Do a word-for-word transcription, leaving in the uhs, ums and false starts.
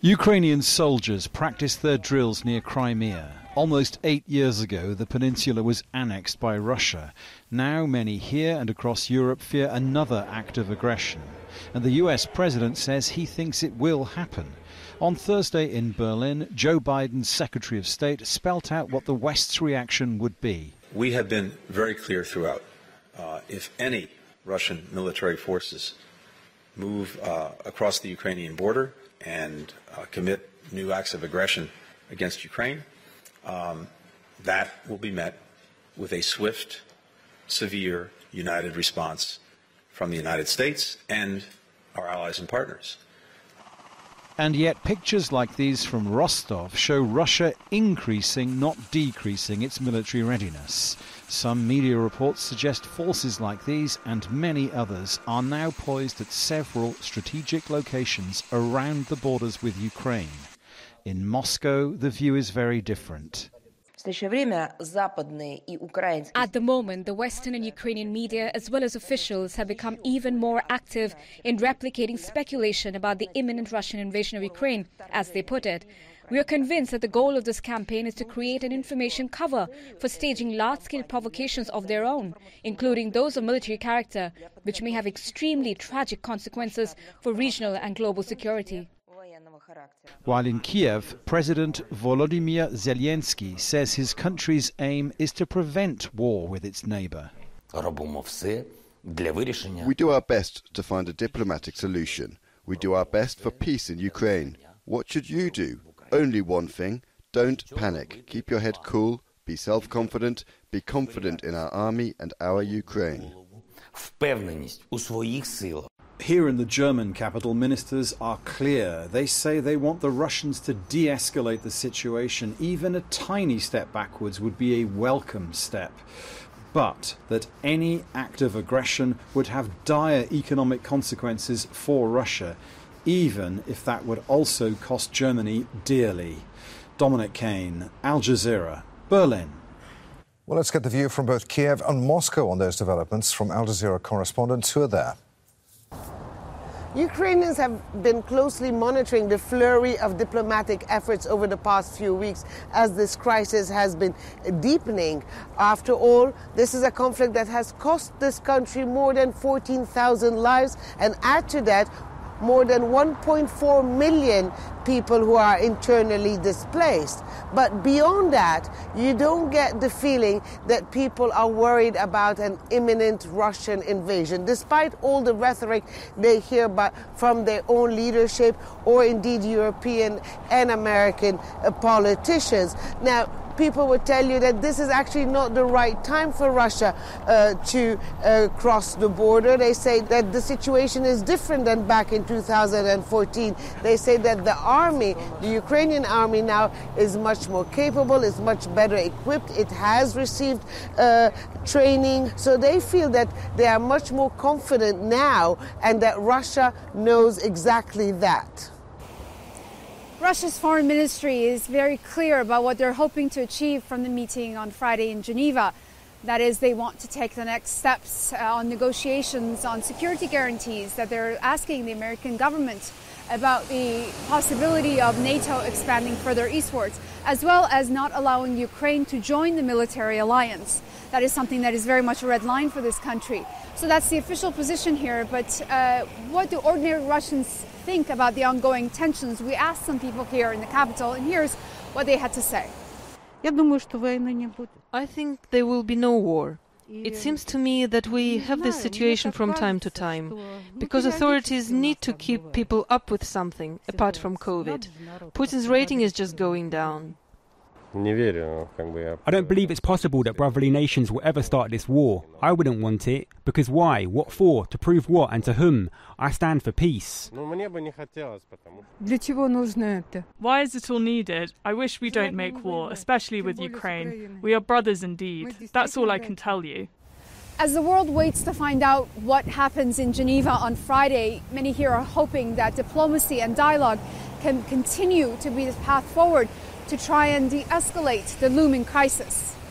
Ukrainian soldiers practiced their drills near Crimea. Almost eight years ago, the peninsula was annexed by Russia. Now many here and across Europe fear another act of aggression. And the U S president says he thinks it will happen. On Thursday in Berlin, Joe Biden's Secretary of State spelt out what the West's reaction would be. We have been very clear throughout. Uh, if any Russian military forces move uh, across the Ukrainian border and uh, commit new acts of aggression against Ukraine, um, that will be met with a swift, severe, united response from the United States and our allies and partners. And yet pictures like these from Rostov show Russia increasing, not decreasing, its military readiness. Some media reports suggest forces like these and many others are now poised at several strategic locations around the borders with Ukraine. In Moscow, the view is very different. At the moment, the Western and Ukrainian media, as well as officials, have become even more active in replicating speculation about the imminent Russian invasion of Ukraine, as they put it. We are convinced that the goal of this campaign is to create an information cover for staging large-scale provocations of their own, including those of military character, which may have extremely tragic consequences for regional and global security. While in Kiev, President Volodymyr Zelensky says his country's aim is to prevent war with its neighbour. We do our best to find a diplomatic solution. We do our best for peace in Ukraine. What should you do? Only one thing. Don't panic. Keep your head cool. Be self-confident. Be confident in our army and our Ukraine. Here in the German capital, ministers are clear. They say they want the Russians to de-escalate the situation. Even a tiny step backwards would be a welcome step. But that any act of aggression would have dire economic consequences for Russia, even if that would also cost Germany dearly. Dominic Kane, Al Jazeera, Berlin. Well, let's get the view from both Kiev and Moscow on those developments from Al Jazeera correspondents who are there. Ukrainians have been closely monitoring the flurry of diplomatic efforts over the past few weeks as this crisis has been deepening. After all, this is a conflict that has cost this country more than fourteen thousand lives, and add to that more than one point four million people who are internally displaced. But beyond that, you don't get the feeling that people are worried about an imminent Russian invasion, despite all the rhetoric they hear about from their own leadership or indeed European and American uh, politicians. Now, people would tell you that this is actually not the right time for Russia uh, to uh, cross the border. They say that the situation is different than back in two thousand fourteen. They say that the army, the Ukrainian army now is much more capable, is much better equipped. It has received uh, training. So they feel that they are much more confident now and that Russia knows exactly that. Russia's foreign ministry is very clear about what they're hoping to achieve from the meeting on Friday in Geneva. That is, they want to take the next steps uh, on negotiations on security guarantees, that they're asking the American government about the possibility of NATO expanding further eastwards, as well as not allowing Ukraine to join the military alliance. That is something that is very much a red line for this country. So that's the official position here. But uh, what do ordinary Russians think about the ongoing tensions? We asked some people here in the capital, and here's what they had to say. I think there will be no war. It seems to me that we have this situation from time to time, because authorities need to keep people up with something, apart from COVID. Putin's rating is just going down. I don't believe it's possible that brotherly nations will ever start this war. I wouldn't want it. Because why? What for? To prove what? And to whom? I stand for peace. Why is it all needed? I wish we don't make war, especially with Ukraine. We are brothers indeed. That's all I can tell you. As the world waits to find out what happens in Geneva on Friday, many here are hoping that diplomacy and dialogue can continue to be the path forward to try and de-escalate the looming crisis.